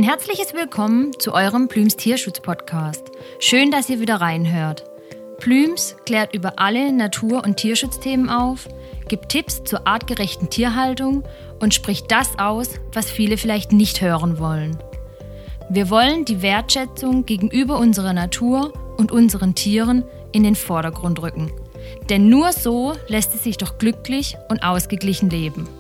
herzliches Willkommen zu eurem Plüms Tierschutz-Podcast. Schön, dass ihr wieder reinhört. Plüms klärt über alle Natur- und Tierschutzthemen auf, gibt Tipps zur artgerechten Tierhaltung und spricht das aus, was viele vielleicht nicht hören wollen. Wir wollen die Wertschätzung gegenüber unserer Natur und unseren Tieren in den Vordergrund rücken. Denn nur so lässt es sich doch glücklich und ausgeglichen leben.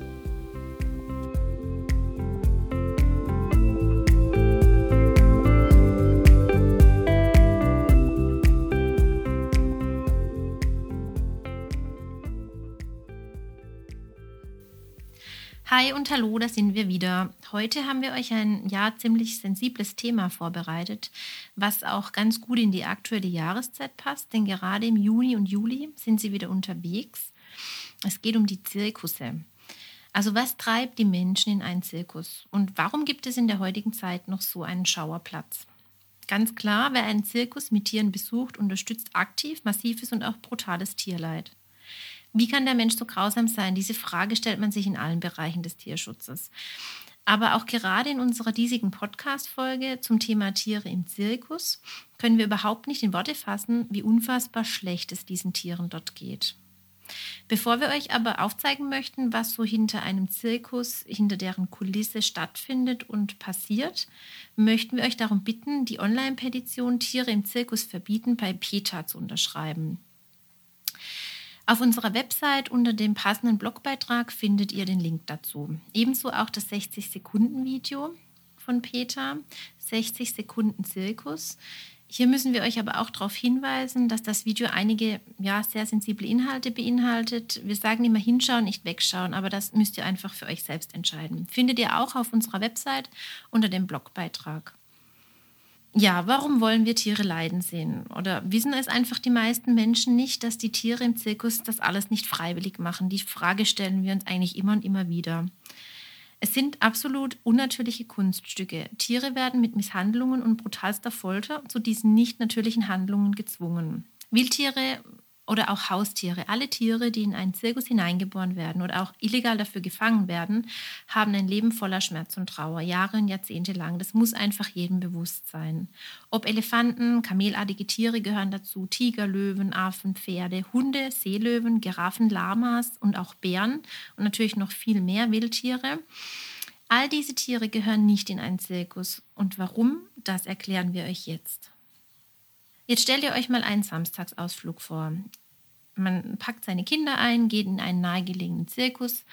Hi und hallo, da sind wir wieder. Heute haben wir euch ein ziemlich sensibles Thema vorbereitet, was auch ganz gut in die aktuelle Jahreszeit passt, denn gerade im Juni und Juli sind sie wieder unterwegs. Es geht um die Zirkusse. Also was treibt die Menschen in einen Zirkus und warum gibt es in der heutigen Zeit noch so einen Schauerplatz? Ganz klar, wer einen Zirkus mit Tieren besucht, unterstützt aktiv massives und auch brutales Tierleid. Wie kann der Mensch so grausam sein? Diese Frage stellt man sich in allen Bereichen des Tierschutzes. Aber auch gerade in unserer diesigen Podcast-Folge zum Thema Tiere im Zirkus können wir überhaupt nicht in Worte fassen, wie unfassbar schlecht es diesen Tieren dort geht. Bevor wir euch aber aufzeigen möchten, was so hinter einem Zirkus, hinter deren Kulisse stattfindet und passiert, möchten wir euch darum bitten, die Online-Petition Tiere im Zirkus verbieten bei PETA zu unterschreiben. Auf unserer Website unter dem passenden Blogbeitrag findet ihr den Link dazu. Ebenso auch das 60-Sekunden-Video von PETA, 60 Sekunden Zirkus. Hier müssen wir euch aber auch darauf hinweisen, dass das Video einige sehr sensible Inhalte beinhaltet. Wir sagen immer hinschauen, nicht wegschauen, aber das müsst ihr einfach für euch selbst entscheiden. Findet ihr auch auf unserer Website unter dem Blogbeitrag. Ja, warum wollen wir Tiere leiden sehen? Oder wissen es einfach die meisten Menschen nicht, dass die Tiere im Zirkus das alles nicht freiwillig machen? Die Frage stellen wir uns eigentlich immer und immer wieder. Es sind absolut unnatürliche Kunststücke. Tiere werden mit Misshandlungen und brutalster Folter zu diesen nicht natürlichen Handlungen gezwungen. Wildtiere oder auch Haustiere, alle Tiere, die in einen Zirkus hineingeboren werden oder auch illegal dafür gefangen werden, haben ein Leben voller Schmerz und Trauer, Jahre und Jahrzehnte lang. Das muss einfach jedem bewusst sein. Ob Elefanten, kamelartige Tiere gehören dazu, Tiger, Löwen, Affen, Pferde, Hunde, Seelöwen, Giraffen, Lamas und auch Bären und natürlich noch viel mehr Wildtiere. All diese Tiere gehören nicht in einen Zirkus. Und warum, das erklären wir euch jetzt. Jetzt stellt ihr euch mal einen Samstagsausflug vor. Man packt seine Kinder ein, geht in einen nahegelegenen Zirkus.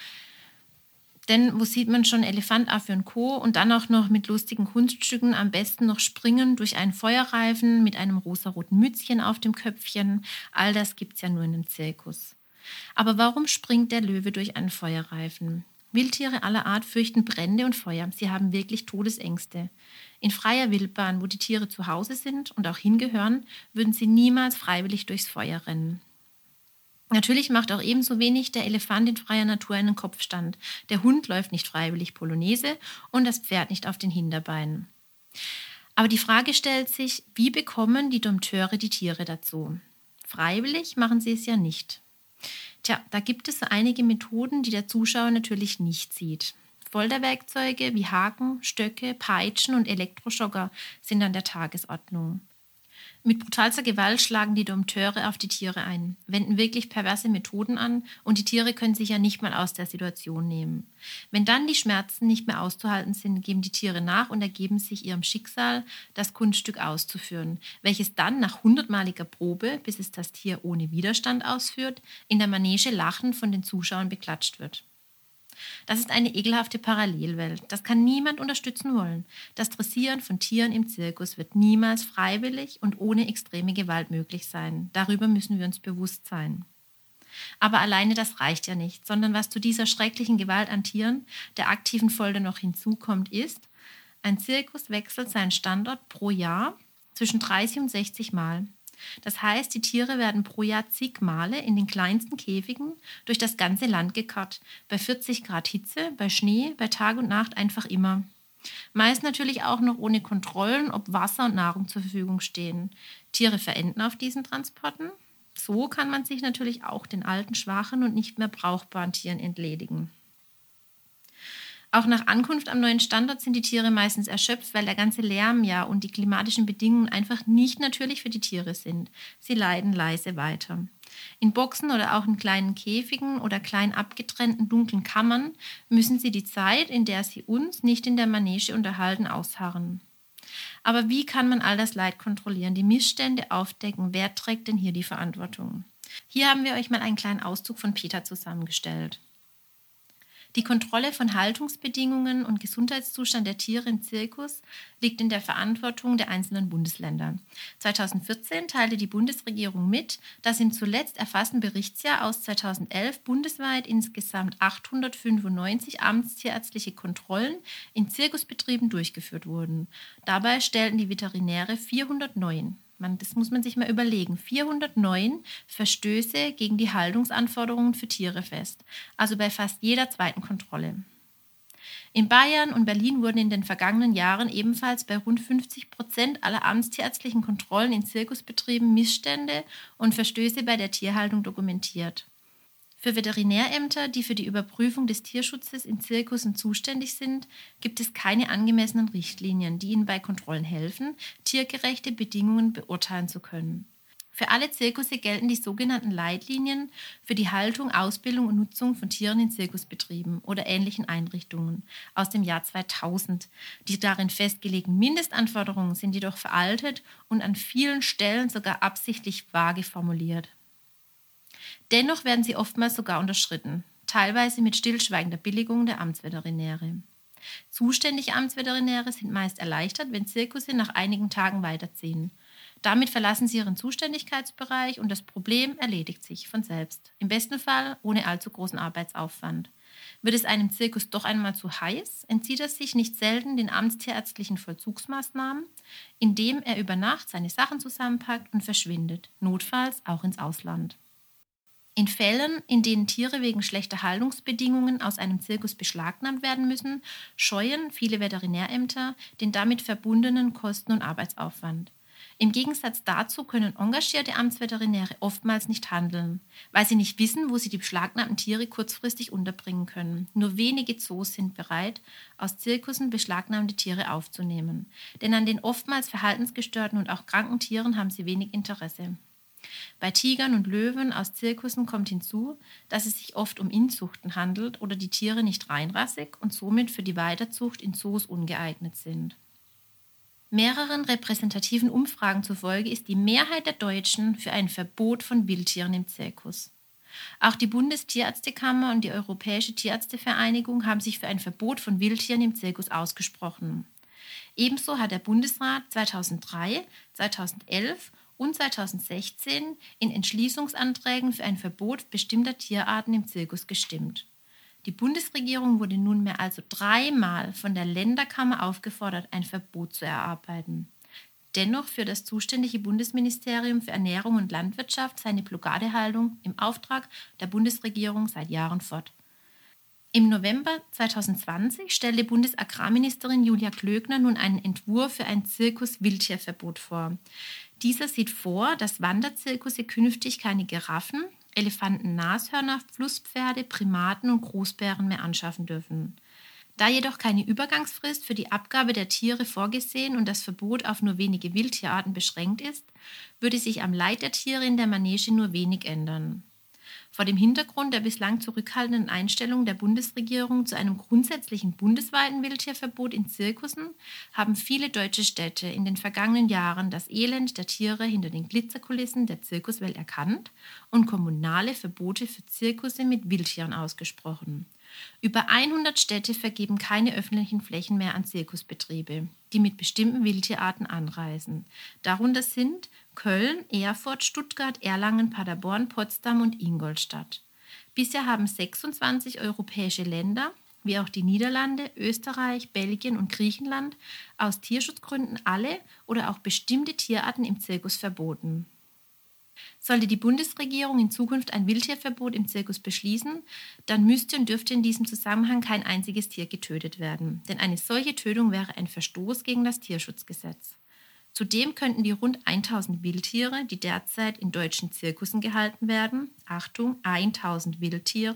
Denn wo sieht man schon Elefant, Affe und Co. und dann auch noch mit lustigen Kunststücken, am besten noch springen durch einen Feuerreifen mit einem rosaroten Mützchen auf dem Köpfchen. All das gibt es ja nur in einem Zirkus. Aber warum springt der Löwe durch einen Feuerreifen? Wildtiere aller Art fürchten Brände und Feuer. Sie haben wirklich Todesängste. In freier Wildbahn, wo die Tiere zu Hause sind und auch hingehören, würden sie niemals freiwillig durchs Feuer rennen. Natürlich macht auch ebenso wenig der Elefant in freier Natur einen Kopfstand. Der Hund läuft nicht freiwillig Polonaise und das Pferd nicht auf den Hinterbeinen. Aber die Frage stellt sich, wie bekommen die Dompteure die Tiere dazu? Freiwillig machen sie es ja nicht. Da gibt es einige Methoden, die der Zuschauer natürlich nicht sieht. Folterwerkzeuge wie Haken, Stöcke, Peitschen und Elektroschocker sind an der Tagesordnung. Mit brutalster Gewalt schlagen die Dompteure auf die Tiere ein, wenden wirklich perverse Methoden an und die Tiere können sich ja nicht mal aus der Situation nehmen. Wenn dann die Schmerzen nicht mehr auszuhalten sind, geben die Tiere nach und ergeben sich ihrem Schicksal, das Kunststück auszuführen, welches dann nach 100-maliger Probe, bis es das Tier ohne Widerstand ausführt, in der Manege lachend von den Zuschauern beklatscht wird. Das ist eine ekelhafte Parallelwelt. Das kann niemand unterstützen wollen. Das Dressieren von Tieren im Zirkus wird niemals freiwillig und ohne extreme Gewalt möglich sein. Darüber müssen wir uns bewusst sein. Aber alleine das reicht ja nicht, sondern was zu dieser schrecklichen Gewalt an Tieren, der aktiven Folter noch hinzukommt, ist, ein Zirkus wechselt seinen Standort pro Jahr zwischen 30 und 60 Mal. Das heißt, die Tiere werden pro Jahr zig Male in den kleinsten Käfigen durch das ganze Land gekarrt. Bei 40 Grad Hitze, bei Schnee, bei Tag und Nacht einfach immer. Meist natürlich auch noch ohne Kontrollen, ob Wasser und Nahrung zur Verfügung stehen. Tiere verenden auf diesen Transporten. So kann man sich natürlich auch den alten, schwachen und nicht mehr brauchbaren Tieren entledigen. Auch nach Ankunft am neuen Standort sind die Tiere meistens erschöpft, weil der ganze Lärm und die klimatischen Bedingungen einfach nicht natürlich für die Tiere sind. Sie leiden leise weiter. In Boxen oder auch in kleinen Käfigen oder klein abgetrennten dunklen Kammern müssen sie die Zeit, in der sie uns nicht in der Manege unterhalten, ausharren. Aber wie kann man all das Leid kontrollieren, die Missstände aufdecken? Wer trägt denn hier die Verantwortung? Hier haben wir euch mal einen kleinen Auszug von Peter zusammengestellt. Die Kontrolle von Haltungsbedingungen und Gesundheitszustand der Tiere im Zirkus liegt in der Verantwortung der einzelnen Bundesländer. 2014 teilte die Bundesregierung mit, dass im zuletzt erfassten Berichtsjahr aus 2011 bundesweit insgesamt 895 amtstierärztliche Kontrollen in Zirkusbetrieben durchgeführt wurden. Dabei stellten die Veterinäre 409. Das muss man sich mal überlegen. 409 Verstöße gegen die Haltungsanforderungen für Tiere fest, also bei fast jeder zweiten Kontrolle. In Bayern und Berlin wurden in den vergangenen Jahren ebenfalls bei rund 50% aller amtstierärztlichen Kontrollen in Zirkusbetrieben Missstände und Verstöße bei der Tierhaltung dokumentiert. Für Veterinärämter, die für die Überprüfung des Tierschutzes in Zirkussen zuständig sind, gibt es keine angemessenen Richtlinien, die ihnen bei Kontrollen helfen, tiergerechte Bedingungen beurteilen zu können. Für alle Zirkusse gelten die sogenannten Leitlinien für die Haltung, Ausbildung und Nutzung von Tieren in Zirkusbetrieben oder ähnlichen Einrichtungen aus dem Jahr 2000. Die darin festgelegten Mindestanforderungen sind jedoch veraltet und an vielen Stellen sogar absichtlich vage formuliert. Dennoch werden sie oftmals sogar unterschritten, teilweise mit stillschweigender Billigung der Amtsveterinäre. Zuständige Amtsveterinäre sind meist erleichtert, wenn Zirkusse nach einigen Tagen weiterziehen. Damit verlassen sie ihren Zuständigkeitsbereich und das Problem erledigt sich von selbst. Im besten Fall ohne allzu großen Arbeitsaufwand. Wird es einem Zirkus doch einmal zu heiß, entzieht er sich nicht selten den amtstierärztlichen Vollzugsmaßnahmen, indem er über Nacht seine Sachen zusammenpackt und verschwindet, notfalls auch ins Ausland. In Fällen, in denen Tiere wegen schlechter Haltungsbedingungen aus einem Zirkus beschlagnahmt werden müssen, scheuen viele Veterinärämter den damit verbundenen Kosten- und Arbeitsaufwand. Im Gegensatz dazu können engagierte Amtsveterinäre oftmals nicht handeln, weil sie nicht wissen, wo sie die beschlagnahmten Tiere kurzfristig unterbringen können. Nur wenige Zoos sind bereit, aus Zirkussen beschlagnahmte Tiere aufzunehmen, denn an den oftmals verhaltensgestörten und auch kranken Tieren haben sie wenig Interesse. Bei Tigern und Löwen aus Zirkussen kommt hinzu, dass es sich oft um Inzuchten handelt oder die Tiere nicht reinrassig und somit für die Weiterzucht in Zoos ungeeignet sind. Mehreren repräsentativen Umfragen zufolge ist die Mehrheit der Deutschen für ein Verbot von Wildtieren im Zirkus. Auch die Bundestierärztekammer und die Europäische Tierärztevereinigung haben sich für ein Verbot von Wildtieren im Zirkus ausgesprochen. Ebenso hat der Bundesrat 2003, 2011 und 2016 in Entschließungsanträgen für ein Verbot bestimmter Tierarten im Zirkus gestimmt. Die Bundesregierung wurde nunmehr also 3-mal von der Länderkammer aufgefordert, ein Verbot zu erarbeiten. Dennoch führt das zuständige Bundesministerium für Ernährung und Landwirtschaft seine Blockadehaltung im Auftrag der Bundesregierung seit Jahren fort. Im November 2020 stellte Bundesagrarministerin Julia Klöckner nun einen Entwurf für ein Zirkus-Wildtierverbot vor. Dieser sieht vor, dass Wanderzirkusse künftig keine Giraffen, Elefanten, Nashörner, Flusspferde, Primaten und Großbären mehr anschaffen dürfen. Da jedoch keine Übergangsfrist für die Abgabe der Tiere vorgesehen und das Verbot auf nur wenige Wildtierarten beschränkt ist, würde sich am Leid der Tiere in der Manege nur wenig ändern. Vor dem Hintergrund der bislang zurückhaltenden Einstellung der Bundesregierung zu einem grundsätzlichen bundesweiten Wildtierverbot in Zirkussen haben viele deutsche Städte in den vergangenen Jahren das Elend der Tiere hinter den Glitzerkulissen der Zirkuswelt erkannt und kommunale Verbote für Zirkusse mit Wildtieren ausgesprochen. Über 100 Städte vergeben keine öffentlichen Flächen mehr an Zirkusbetriebe, die mit bestimmten Wildtierarten anreisen. Darunter sind Köln, Erfurt, Stuttgart, Erlangen, Paderborn, Potsdam und Ingolstadt. Bisher haben 26 europäische Länder, wie auch die Niederlande, Österreich, Belgien und Griechenland, aus Tierschutzgründen alle oder auch bestimmte Tierarten im Zirkus verboten. Sollte die Bundesregierung in Zukunft ein Wildtierverbot im Zirkus beschließen, dann müsste und dürfte in diesem Zusammenhang kein einziges Tier getötet werden, denn eine solche Tötung wäre ein Verstoß gegen das Tierschutzgesetz. Zudem könnten die rund 1000 Wildtiere, die derzeit in deutschen Zirkussen gehalten werden, Achtung, 1000 Wildtiere,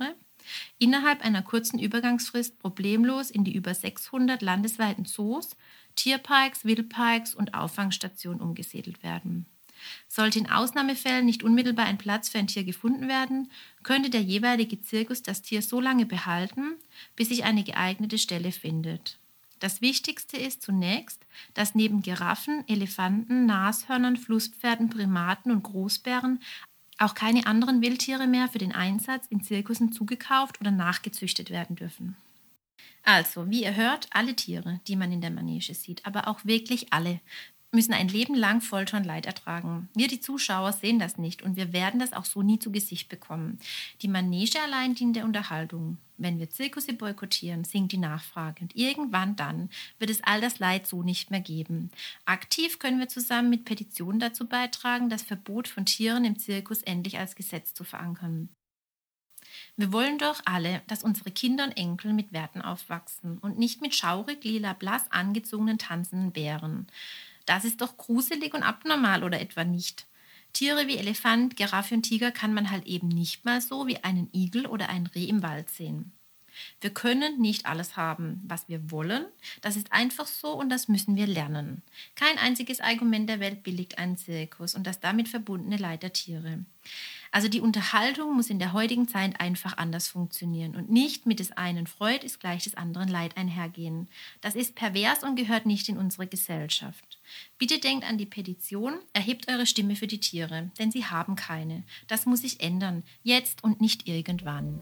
innerhalb einer kurzen Übergangsfrist problemlos in die über 600 landesweiten Zoos, Tierparks, Wildparks und Auffangstationen umgesiedelt werden. Sollte in Ausnahmefällen nicht unmittelbar ein Platz für ein Tier gefunden werden, könnte der jeweilige Zirkus das Tier so lange behalten, bis sich eine geeignete Stelle findet. Das Wichtigste ist zunächst, dass neben Giraffen, Elefanten, Nashörnern, Flusspferden, Primaten und Großbären auch keine anderen Wildtiere mehr für den Einsatz in Zirkussen zugekauft oder nachgezüchtet werden dürfen. Also, wie ihr hört, alle Tiere, die man in der Manege sieht, aber auch wirklich alle, müssen ein Leben lang Folter und Leid ertragen. Wir, die Zuschauer, sehen das nicht und wir werden das auch so nie zu Gesicht bekommen. Die Manege allein dient der Unterhaltung. Wenn wir Zirkusse boykottieren, sinkt die Nachfrage und irgendwann dann wird es all das Leid so nicht mehr geben. Aktiv können wir zusammen mit Petitionen dazu beitragen, das Verbot von Tieren im Zirkus endlich als Gesetz zu verankern. Wir wollen doch alle, dass unsere Kinder und Enkel mit Werten aufwachsen und nicht mit schaurig lila blass angezogenen tanzenden Bären. Das ist doch gruselig und abnormal, oder etwa nicht? Tiere wie Elefant, Giraffe und Tiger kann man halt eben nicht mal so wie einen Igel oder ein Reh im Wald sehen. Wir können nicht alles haben, was wir wollen. Das ist einfach so und das müssen wir lernen. Kein einziges Argument der Welt billigt einen Zirkus und das damit verbundene Leid der Tiere. Also die Unterhaltung muss in der heutigen Zeit einfach anders funktionieren und nicht mit des einen Freud ist gleich des anderen Leid einhergehen. Das ist pervers und gehört nicht in unsere Gesellschaft. Bitte denkt an die Petition, erhebt eure Stimme für die Tiere, denn sie haben keine. Das muss sich ändern, jetzt und nicht irgendwann.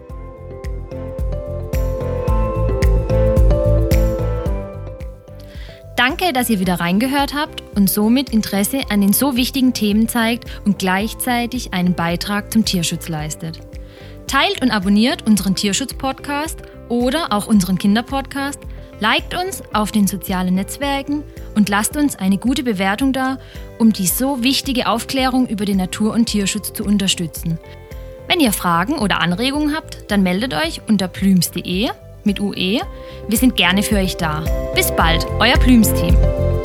Danke, dass ihr wieder reingehört habt und somit Interesse an den so wichtigen Themen zeigt und gleichzeitig einen Beitrag zum Tierschutz leistet. Teilt und abonniert unseren Tierschutz-Podcast oder auch unseren Kinderpodcast, liked uns auf den sozialen Netzwerken und lasst uns eine gute Bewertung da, um die so wichtige Aufklärung über den Natur- und Tierschutz zu unterstützen. Wenn ihr Fragen oder Anregungen habt, dann meldet euch unter plüms.de mit UE. Wir sind gerne für euch da. Bis bald, euer Plüms-Team.